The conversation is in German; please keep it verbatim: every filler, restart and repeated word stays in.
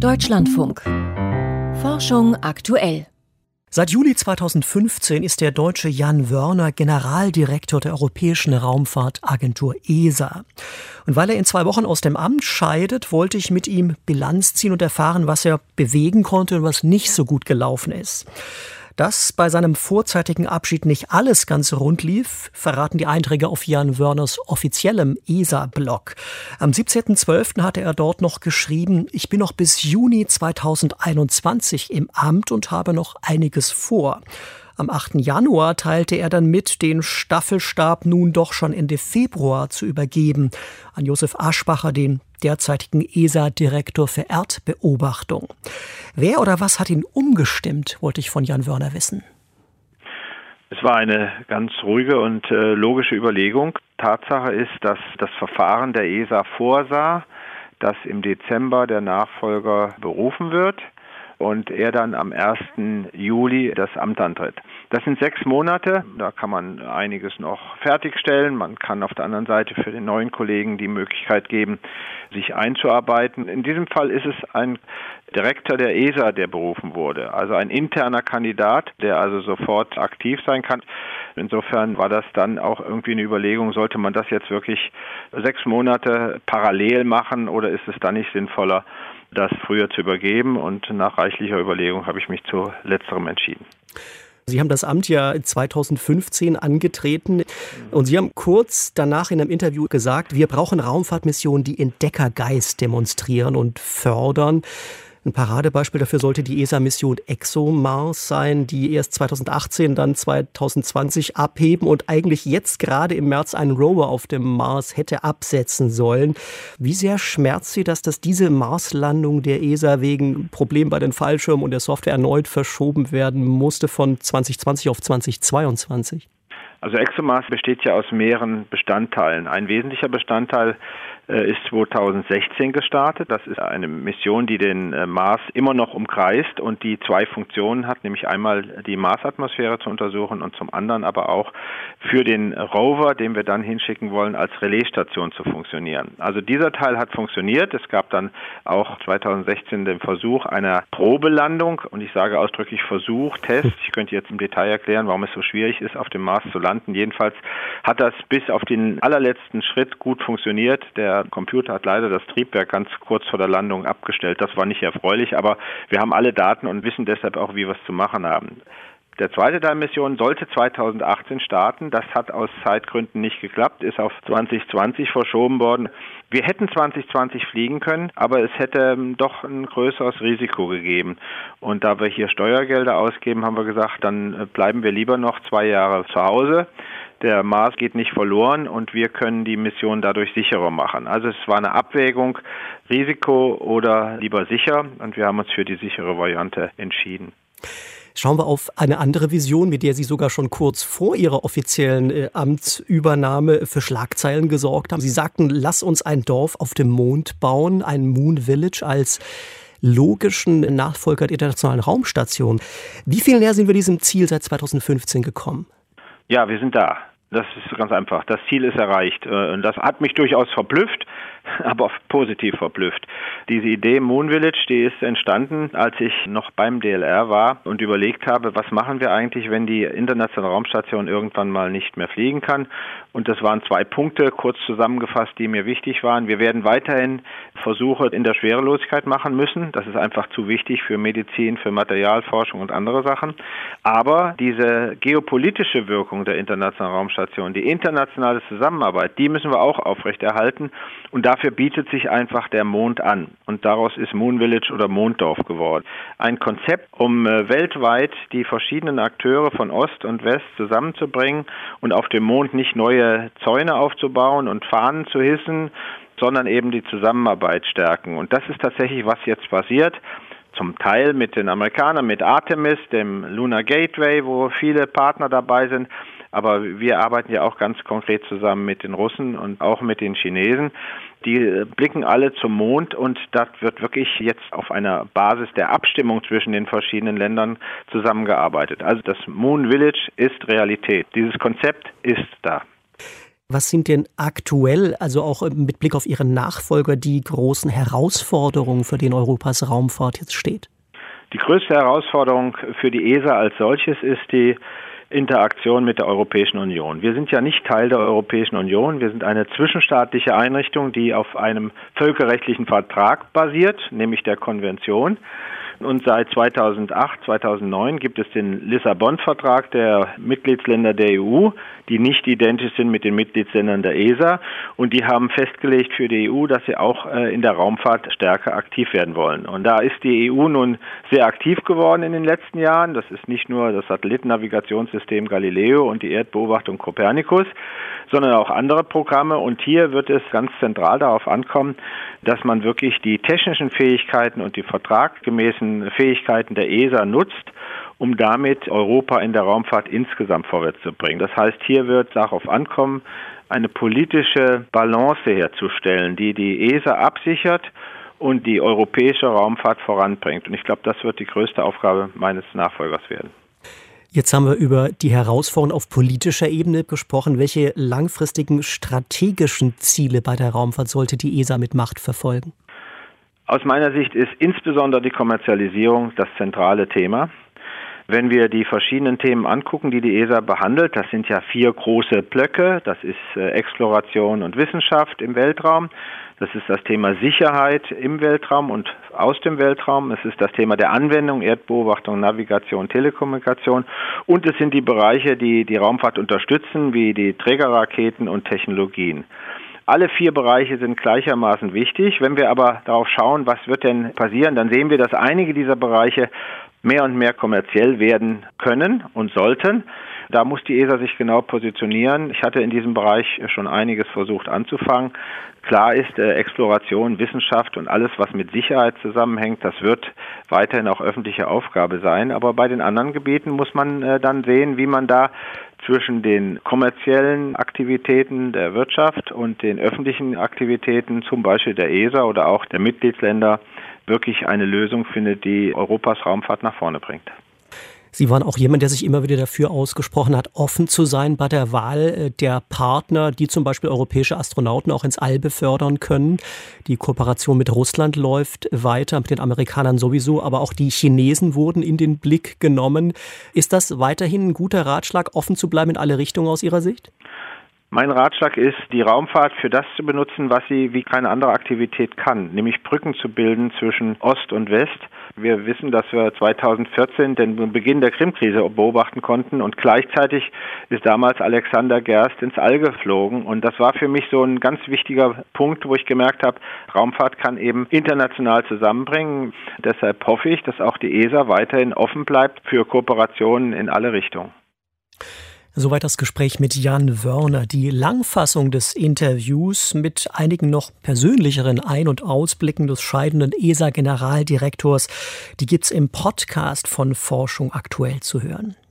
Deutschlandfunk. Forschung aktuell. Seit Juli zweitausendfünfzehn ist der Deutsche Jan Wörner Generaldirektor der Europäischen Raumfahrtagentur E S A. Und weil er in zwei Wochen aus dem Amt scheidet, wollte ich mit ihm Bilanz ziehen und erfahren, was er bewegen konnte und was nicht so gut gelaufen ist. Dass bei seinem vorzeitigen Abschied nicht alles ganz rund lief, verraten die Einträge auf Jan Wörners offiziellem E S A-Blog. Am siebzehnten zwölften hatte er dort noch geschrieben: Ich bin noch bis Juni zweitausendeinundzwanzig im Amt und habe noch einiges vor. Am achten Januar teilte er dann mit, den Staffelstab nun doch schon Ende Februar zu übergeben an Josef Aschbacher, den derzeitigen E S A-Direktor für Erdbeobachtung. Wer oder was hat ihn umgestimmt, wollte ich von Jan Wörner wissen. Es war eine ganz ruhige und äh, logische Überlegung. Tatsache ist, dass das Verfahren der E S A vorsah, dass im Dezember der Nachfolger berufen wird und er dann am ersten Juli das Amt antritt. Das sind sechs Monate, da kann man einiges noch fertigstellen. Man kann auf der anderen Seite für den neuen Kollegen die Möglichkeit geben, sich einzuarbeiten. In diesem Fall ist es ein Direktor der E S A, der berufen wurde, also ein interner Kandidat, der also sofort aktiv sein kann. Insofern war das dann auch irgendwie eine Überlegung, sollte man das jetzt wirklich sechs Monate parallel machen oder ist es dann nicht sinnvoller, das früher zu übergeben? Und nach reichlicher Überlegung habe ich mich zu letzterem entschieden. Sie haben das Amt ja zweitausendfünfzehn angetreten und Sie haben kurz danach in einem Interview gesagt, wir brauchen Raumfahrtmissionen, die Entdeckergeist demonstrieren und fördern. Ein Paradebeispiel dafür sollte die E S A-Mission ExoMars sein, die erst zweitausendachtzehn, dann zweitausendzwanzig abheben und eigentlich jetzt gerade im März einen Rover auf dem Mars hätte absetzen sollen. Wie sehr schmerzt Sie das, dass diese Marslandung der E S A wegen Problemen bei den Fallschirmen und der Software erneut verschoben werden musste von zweitausendzwanzig auf zweitausendzweiundzwanzig? Also ExoMars besteht ja aus mehreren Bestandteilen. Ein wesentlicher Bestandteil äh, ist zweitausendsechzehn gestartet. Das ist eine Mission, die den äh, Mars immer noch umkreist und die zwei Funktionen hat, nämlich einmal die Marsatmosphäre zu untersuchen und zum anderen aber auch für den Rover, den wir dann hinschicken wollen, als Relaisstation zu funktionieren. Also dieser Teil hat funktioniert. Es gab dann auch zweitausendsechzehn den Versuch einer Probelandung und ich sage ausdrücklich Versuch, Test. Ich könnte jetzt im Detail erklären, warum es so schwierig ist, auf dem Mars zu landen. Jedenfalls hat das bis auf den allerletzten Schritt gut funktioniert. Der Computer hat leider das Triebwerk ganz kurz vor der Landung abgestellt. Das war nicht erfreulich, aber wir haben alle Daten und wissen deshalb auch, wie wir es zu machen haben. Der zweite Teil der Mission sollte zweitausendachtzehn starten. Das hat aus Zeitgründen nicht geklappt, ist auf zweitausendzwanzig verschoben worden. Wir hätten zweitausendzwanzig fliegen können, aber es hätte doch ein größeres Risiko gegeben. Und da wir hier Steuergelder ausgeben, haben wir gesagt, dann bleiben wir lieber noch zwei Jahre zu Hause. Der Mars geht nicht verloren und wir können die Mission dadurch sicherer machen. Also es war eine Abwägung, Risiko oder lieber sicher. Und wir haben uns für die sichere Variante entschieden. Schauen wir auf eine andere Vision, mit der Sie sogar schon kurz vor Ihrer offiziellen äh, Amtsübernahme für Schlagzeilen gesorgt haben. Sie sagten, lass uns ein Dorf auf dem Mond bauen, ein Moon Village als logischen Nachfolger der Internationalen Raumstation. Wie viel näher sind wir diesem Ziel seit zweitausendfünfzehn gekommen? Ja, wir sind da. Das ist ganz einfach. Das Ziel ist erreicht. Und das hat mich durchaus verblüfft, aber positiv verblüfft. Diese Idee Moon Village, die ist entstanden, als ich noch beim D L R war und überlegt habe, was machen wir eigentlich, wenn die internationale Raumstation irgendwann mal nicht mehr fliegen kann. Und das waren zwei Punkte, kurz zusammengefasst, die mir wichtig waren. Wir werden weiterhin Versuche in der Schwerelosigkeit machen müssen. Das ist einfach zu wichtig für Medizin, für Materialforschung und andere Sachen. Aber diese geopolitische Wirkung der internationalen Raumstation, die internationale Zusammenarbeit, die müssen wir auch aufrechterhalten. Und dafür bietet sich einfach der Mond an. Und daraus ist Moon Village oder Monddorf geworden. Ein Konzept, um äh, weltweit die verschiedenen Akteure von Ost und West zusammenzubringen und auf dem Mond nicht neue Zäune aufzubauen und Fahnen zu hissen, sondern eben die Zusammenarbeit stärken. Und das ist tatsächlich, was jetzt passiert. Zum Teil mit den Amerikanern, mit Artemis, dem Lunar Gateway, wo viele Partner dabei sind. Aber wir arbeiten ja auch ganz konkret zusammen mit den Russen und auch mit den Chinesen. Die blicken alle zum Mond und das wird wirklich jetzt auf einer Basis der Abstimmung zwischen den verschiedenen Ländern zusammengearbeitet. Also das Moon Village ist Realität. Dieses Konzept ist da. Was sind denn aktuell, also auch mit Blick auf Ihren Nachfolger, die großen Herausforderungen, für die Europas Raumfahrt jetzt steht? Die größte Herausforderung für die E S A als solches ist die Interaktion mit der Europäischen Union. Wir sind ja nicht Teil der Europäischen Union. Wir sind eine zwischenstaatliche Einrichtung, die auf einem völkerrechtlichen Vertrag basiert, nämlich der Konvention. Und seit zweitausendacht, zweitausendneun gibt es den Lissabon-Vertrag der Mitgliedsländer der E U, die nicht identisch sind mit den Mitgliedsländern der E S A. Und die haben festgelegt für die E U, dass sie auch in der Raumfahrt stärker aktiv werden wollen. Und da ist die E U nun sehr aktiv geworden in den letzten Jahren. Das ist nicht nur das Satellitennavigationssystem Galileo und die Erdbeobachtung Copernicus, sondern auch andere Programme. Und hier wird es ganz zentral darauf ankommen, dass man wirklich die technischen Fähigkeiten und die vertragsgemäßen Fähigkeiten der E S A nutzt, um damit Europa in der Raumfahrt insgesamt vorwärts zu bringen. Das heißt, hier wird es darauf ankommen, eine politische Balance herzustellen, die die E S A absichert und die europäische Raumfahrt voranbringt. Und ich glaube, das wird die größte Aufgabe meines Nachfolgers werden. Jetzt haben wir über die Herausforderungen auf politischer Ebene gesprochen. Welche langfristigen strategischen Ziele bei der Raumfahrt sollte die E S A mit Macht verfolgen? Aus meiner Sicht ist insbesondere die Kommerzialisierung das zentrale Thema. Wenn wir die verschiedenen Themen angucken, die die E S A behandelt, das sind ja vier große Blöcke. Das ist äh, Exploration und Wissenschaft im Weltraum. Das ist das Thema Sicherheit im Weltraum und aus dem Weltraum. Es ist das Thema der Anwendung, Erdbeobachtung, Navigation, Telekommunikation. Und es sind die Bereiche, die die Raumfahrt unterstützen, wie die Trägerraketen und Technologien. Alle vier Bereiche sind gleichermaßen wichtig. Wenn wir aber darauf schauen, was wird denn passieren, dann sehen wir, dass einige dieser Bereiche mehr und mehr kommerziell werden können und sollten. Da muss die E S A sich genau positionieren. Ich hatte in diesem Bereich schon einiges versucht anzufangen. Klar ist, äh, Exploration, Wissenschaft und alles, was mit Sicherheit zusammenhängt, das wird weiterhin auch öffentliche Aufgabe sein. Aber bei den anderen Gebieten muss man äh, dann sehen, wie man da zwischen den kommerziellen Aktivitäten der Wirtschaft und den öffentlichen Aktivitäten, zum Beispiel der E S A oder auch der Mitgliedsländer, wirklich eine Lösung findet, die Europas Raumfahrt nach vorne bringt. Sie waren auch jemand, der sich immer wieder dafür ausgesprochen hat, offen zu sein bei der Wahl der Partner, die zum Beispiel europäische Astronauten auch ins All befördern können. Die Kooperation mit Russland läuft weiter, mit den Amerikanern sowieso, aber auch die Chinesen wurden in den Blick genommen. Ist das weiterhin ein guter Ratschlag, offen zu bleiben in alle Richtungen aus Ihrer Sicht? Mein Ratschlag ist, die Raumfahrt für das zu benutzen, was sie wie keine andere Aktivität kann, nämlich Brücken zu bilden zwischen Ost und West. Wir wissen, dass wir zweitausendvierzehn den Beginn der Krimkrise beobachten konnten und gleichzeitig ist damals Alexander Gerst ins All geflogen und das war für mich so ein ganz wichtiger Punkt, wo ich gemerkt habe, Raumfahrt kann eben international zusammenbringen. Deshalb hoffe ich, dass auch die E S A weiterhin offen bleibt für Kooperationen in alle Richtungen. Soweit das Gespräch mit Jan Wörner. Die Langfassung des Interviews mit einigen noch persönlicheren Ein- und Ausblicken des scheidenden E S A-Generaldirektors, die gibt's im Podcast von Forschung aktuell zu hören.